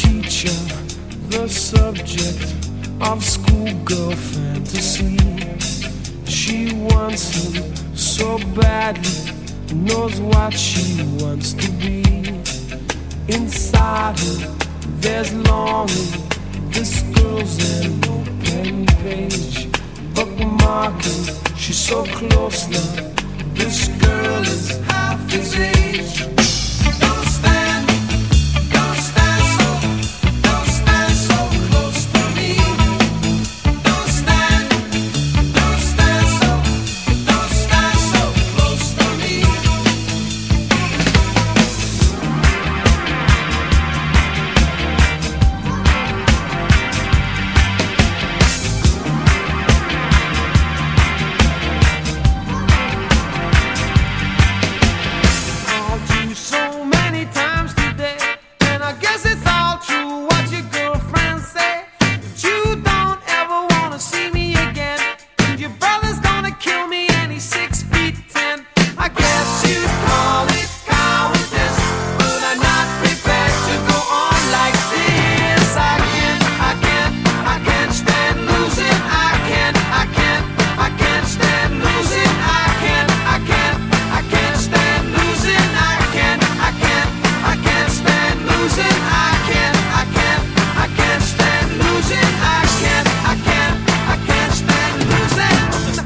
teacher, the subject of schoolgirl fantasy. She wants him so badly, knows what she wants to be. Inside her, there's longing. This girl's an open page, bookmarking. She's so close now. This girl is half his age. Don't stand so, don't stand so close to me. Don't stand so, don't stand so close to me. I'll do so many times today, and I guess it's all true what your girlfriends say. That you don't ever wanna see me again, and your brother's gonna kill me and he's 6'10". I guess you'd call it cowardice, but I'm not prepared to go on like this. I can't stand losing. I can't stand losing. I can't stand losing. I can't stand losing. I can't stand losing. I can't stand losing.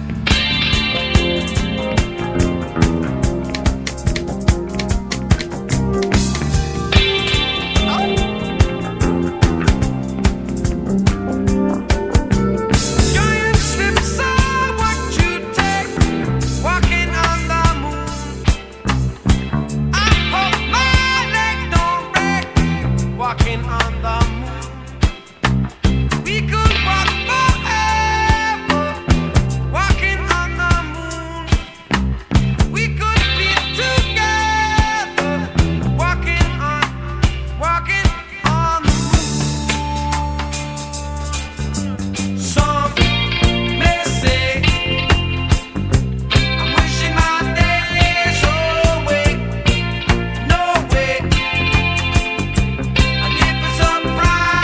Giant steps are what you take, walking on the moon. I hope my leg don't break, walking on the moon. We could walk forever, walking on the moon. We could be together, walking on the moon. Some may say I'm wishing my days away. No way. And if it's a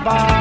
bar.